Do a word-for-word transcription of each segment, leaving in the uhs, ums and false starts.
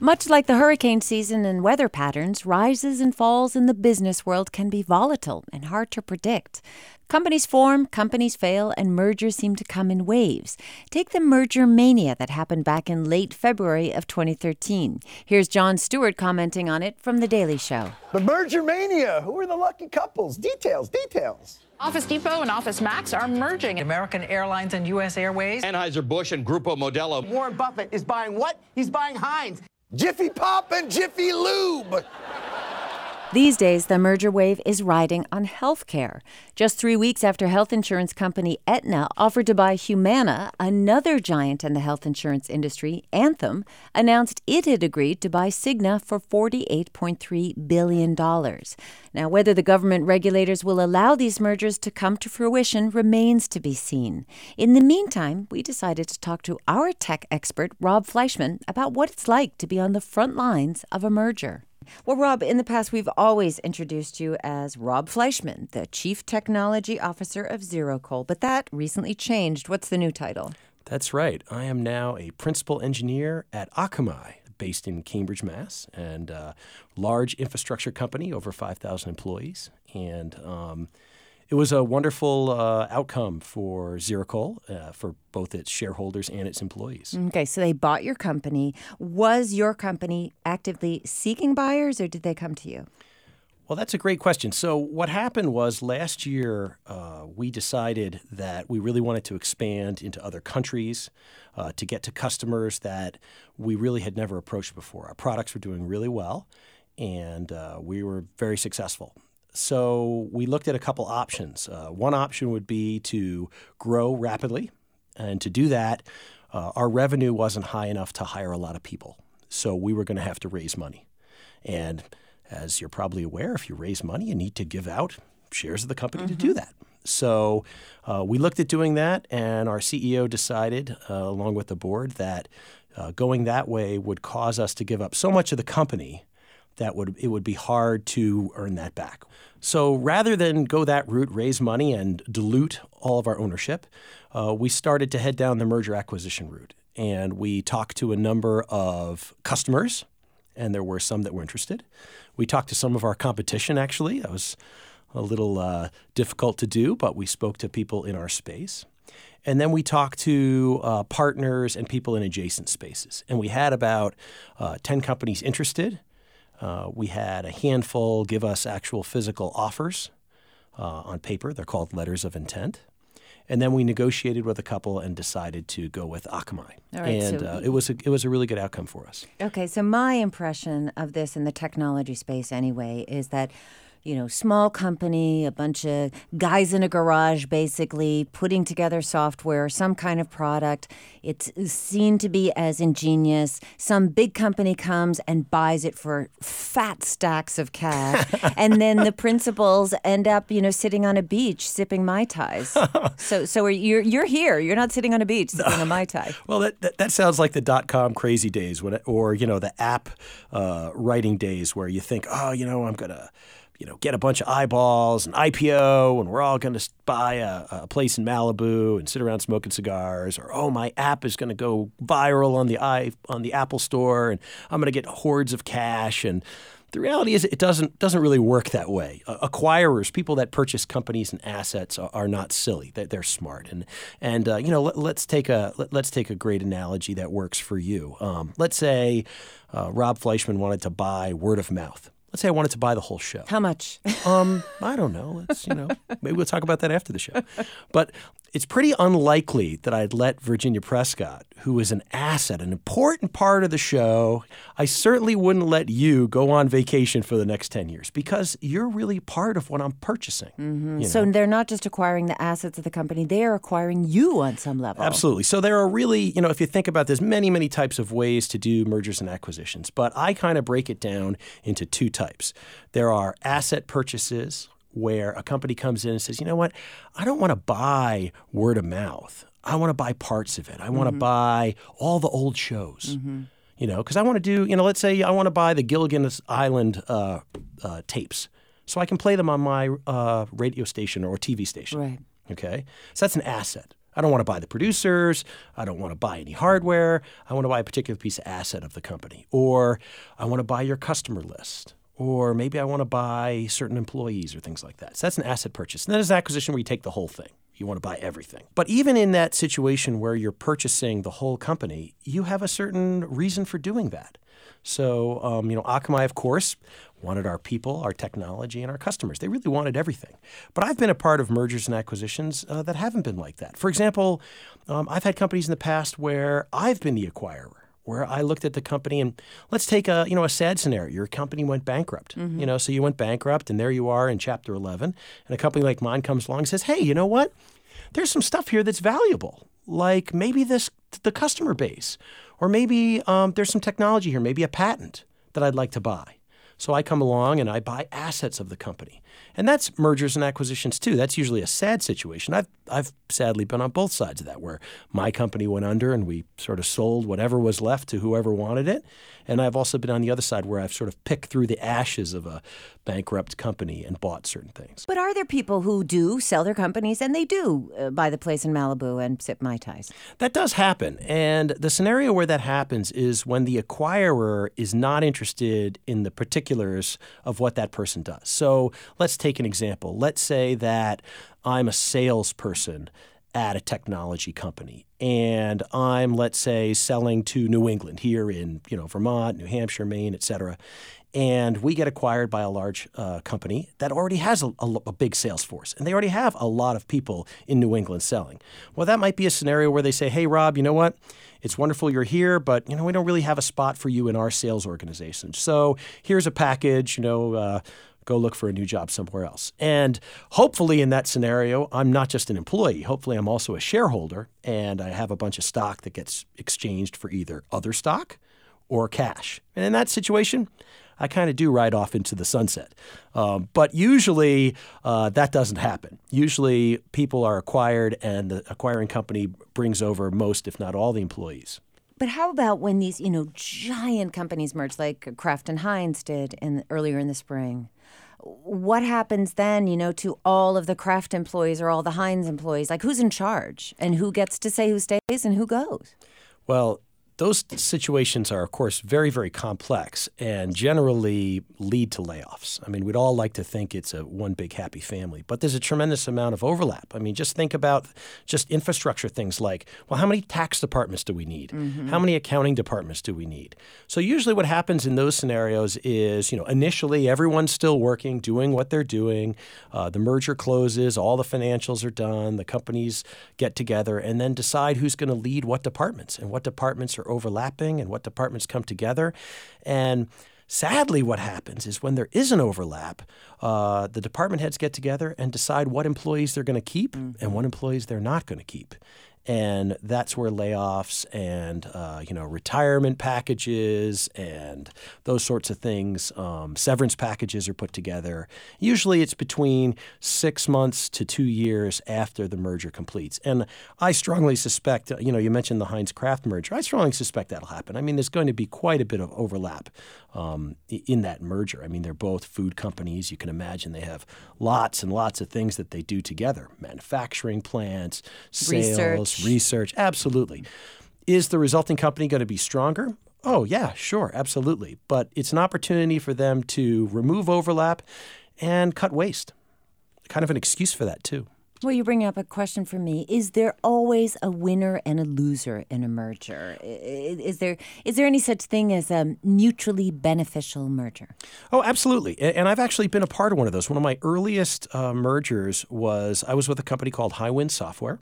Much like the hurricane season and weather patterns, rises and falls in the business world can be volatile and hard to predict. Companies form, companies fail, and mergers seem to come in waves. Take the merger mania that happened back in late February of twenty thirteen. Here's Jon Stewart commenting on it from The Daily Show. The merger mania. Who are the lucky couples? Details, details. Office Depot and Office Max are merging. American Airlines and U S Airways. Anheuser-Busch and Grupo Modelo. Warren Buffett is buying what? He's buying Heinz. Jiffy Pop and Jiffy Lube. These days, the merger wave is riding on healthcare. Just three weeks after health insurance company Aetna offered to buy Humana, another giant in the health insurance industry, Anthem, announced it had agreed to buy Cigna for forty-eight point three billion dollars. Now, whether the government regulators will allow these mergers to come to fruition remains to be seen. In the meantime, we decided to talk to our tech expert, Rob Fleischman, about what it's like to be on the front lines of a merger. Well, Rob, in the past, we've always introduced you as Rob Fleischman, the Chief Technology Officer of ZeroCoal, but that recently changed. What's the new title? That's right. I am now a principal engineer at Akamai, based in Cambridge, Mass, and a large infrastructure company, over five thousand employees. And um, it was a wonderful uh, outcome for ZeroCoal, uh, for both its shareholders and its employees. Okay, so they bought your company. Was your company actively seeking buyers, or did they come to you? Well, that's a great question. So what happened was last year uh, we decided that we really wanted to expand into other countries uh, to get to customers that we really had never approached before. Our products were doing really well, and uh, we were very successful. So we looked at a couple options. Uh, one option would be to grow rapidly, and to do that, uh, our revenue wasn't high enough to hire a lot of people. So we were going to have to raise money. And as you're probably aware, if you raise money, you need to give out shares of the company mm-hmm. to do that. So uh, we looked at doing that, and our C E O decided, uh, along with the board, that uh, going that way would cause us to give up so much of the company that would it would be hard to earn that back. So rather than go that route, raise money and dilute all of our ownership, uh, we started to head down the merger acquisition route. And we talked to a number of customers, and there were some that were interested. We talked to some of our competition, actually. That was a little uh, difficult to do, but we spoke to people in our space. And then we talked to uh, partners and people in adjacent spaces. And we had about uh, ten companies interested. Uh, we had a handful give us actual physical offers uh, on paper. They're called letters of intent. And then we negotiated with a couple and decided to go with Akamai. All right, and so uh, it was a, it was a really good outcome for us. Okay, so my impression of this in the technology space anyway is that, you know, small company, a bunch of guys in a garage basically putting together software, some kind of product. It's seen to be as ingenious. Some big company comes and buys it for fat stacks of cash. And then the principals end up, you know, sitting on a beach sipping Mai Tais. so so are, you're, you're here. You're not sitting on a beach sipping a Mai Tai. Well, that, that, that sounds like the dot-com crazy days when it, or, you know, the app uh, writing days where you think, oh, you know, I'm going to you know, get a bunch of eyeballs and I P O, and we're all going to buy a, a place in Malibu and sit around smoking cigars. Or, oh, my app is going to go viral on the i on the Apple Store, and I'm going to get hordes of cash. And the reality is, it doesn't doesn't really work that way. Uh, acquirers, people that purchase companies and assets, are, are not silly. They're, they're smart. And and uh, you know, let, let's take a let, let's take a great analogy that works for you. Um, let's say uh, Rob Fleischman wanted to buy word of mouth. Let's say I wanted to buy the whole show. How much? um, I don't know. It's, you know, maybe we'll talk about that after the show. But it's pretty unlikely that I'd let Virginia Prescott, who is an asset, an important part of the show, I certainly wouldn't let you go on vacation for the next ten years because you're really part of what I'm purchasing. Mm-hmm. You know? So they're not just acquiring the assets of the company, they are acquiring you on some level. Absolutely. So there are really, you know, if you think about this, many, many types of ways to do mergers and acquisitions. But I kind of break it down into two types. There are asset purchases, where a company comes in and says, you know what, I don't want to buy word of mouth. I want to buy parts of it. I want to mm-hmm. buy all the old shows, mm-hmm. you know, because I want to do, you know, let's say I want to buy the Gilligan's Island uh, uh, tapes so I can play them on my uh, radio station or T V station. Right. Okay. So that's an asset. I don't want to buy the producers. I don't want to buy any hardware. I want to buy a particular piece of asset of the company. Or I want to buy your customer list. Or maybe I want to buy certain employees or things like that. So that's an asset purchase. And then there's an acquisition where you take the whole thing. You want to buy everything. But even in that situation where you're purchasing the whole company, you have a certain reason for doing that. So, um, you know, Akamai, of course, wanted our people, our technology, and our customers. They really wanted everything. But I've been a part of mergers and acquisitions uh, that haven't been like that. For example, um, I've had companies in the past where I've been the acquirer, where I looked at the company and let's take a, you know, a sad scenario. Your company went bankrupt, mm-hmm. you know, so you went bankrupt and there you are in Chapter eleven. And a company like mine comes along and says, hey, you know what? There's some stuff here that's valuable, like maybe this the customer base, or maybe um, there's some technology here, maybe a patent that I'd like to buy. So I come along and I buy assets of the company. And that's mergers and acquisitions too. That's usually a sad situation. I've I've sadly been on both sides of that, where my company went under and we sort of sold whatever was left to whoever wanted it. And I've also been on the other side where I've sort of picked through the ashes of a bankrupt company and bought certain things. But are there people who do sell their companies and they do uh, buy the place in Malibu and sip Mai Tais? That does happen. And the scenario where that happens is when the acquirer is not interested in the particulars of what that person does. So let's take an example. Let's say that I'm a salesperson at a technology company, and I'm, let's say, selling to New England here in, you know, Vermont, New Hampshire, Maine, et cetera. And we get acquired by a large uh, company that already has a, a, a big sales force, and they already have a lot of people in New England selling. Well, that might be a scenario where they say, hey, Rob, you know what? It's wonderful you're here, but, you know, we don't really have a spot for you in our sales organization. So here's a package, you know, uh, go look for a new job somewhere else. And hopefully in that scenario, I'm not just an employee. Hopefully I'm also a shareholder, and I have a bunch of stock that gets exchanged for either other stock or cash. And in that situation, I kind of do ride off into the sunset. Um, but usually uh, that doesn't happen. Usually people are acquired and the acquiring company brings over most, if not all, the employees. But how about when these, you know, giant companies merge, like Kraft and Heinz did in earlier in the spring? What happens then, you know, to all of the Kraft employees or all the Heinz employees? Like, who's in charge and who gets to say who stays and who goes? Well, those situations are, of course, very, very complex and generally lead to layoffs. I mean, we'd all like to think it's a one big happy family, but there's a tremendous amount of overlap. I mean, just think about just infrastructure things like, well, how many tax departments do we need? Mm-hmm. How many accounting departments do we need? So usually what happens in those scenarios is, you know, initially everyone's still working, doing what they're doing. Uh, the merger closes, all the financials are done, the companies get together and then decide who's going to lead what departments and what departments are overlapping and what departments come together. And sadly, what happens is when there is an overlap, uh, the department heads get together and decide what employees they're going to keep mm-hmm. and what employees they're not going to keep. And that's where layoffs and, uh, you know, retirement packages and those sorts of things, um, severance packages are put together. Usually it's between six months to two years after the merger completes. And I strongly suspect, you know, you mentioned the Heinz-Kraft merger. I strongly suspect that'll happen. I mean, there's going to be quite a bit of overlap um, in that merger. I mean, they're both food companies. You can imagine they have lots and lots of things that they do together. Manufacturing plants, sales. Research. Research, absolutely. Is the resulting company going to be stronger? Oh, yeah, sure, absolutely. But it's an opportunity for them to remove overlap and cut waste. Kind of an excuse for that, too. Well, you bring up a question for me. Is there always a winner and a loser in a merger? Is there is there any such thing as a mutually beneficial merger? Oh, absolutely. And I've actually been a part of one of those. One of my earliest uh, mergers was I was with a company called Highwind Software.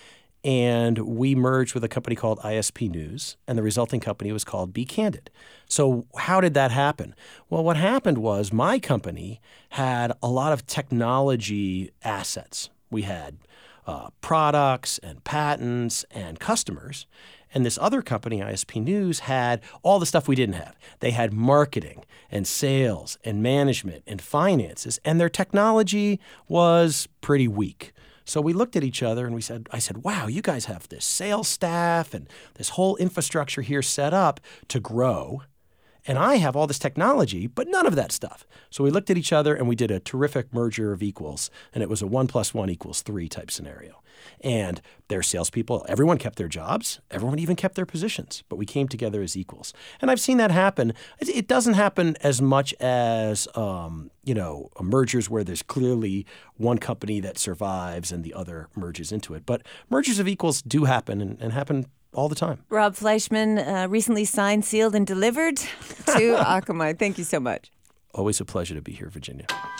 And we merged with a company called I S P News, and the resulting company was called Be Candid. So how did that happen? Well, what happened was my company had a lot of technology assets. We had uh, products and patents and customers. And this other company, I S P News, had all the stuff we didn't have. They had marketing and sales and management and finances, and their technology was pretty weak. So we looked at each other and we said, I said, wow, you guys have this sales staff and this whole infrastructure here set up to grow. And I have all this technology, but none of that stuff. So we looked at each other and we did a terrific merger of equals. And it was a one plus one equals three type scenario. And their salespeople, everyone kept their jobs. Everyone even kept their positions. But we came together as equals. And I've seen that happen. It doesn't happen as much as, um, you know, mergers where there's clearly one company that survives and the other merges into it. But mergers of equals do happen and, and happen all the time. Rob Fleischman uh, recently signed, sealed, and delivered to Akamai. Thank you so much. Always a pleasure to be here, Virginia.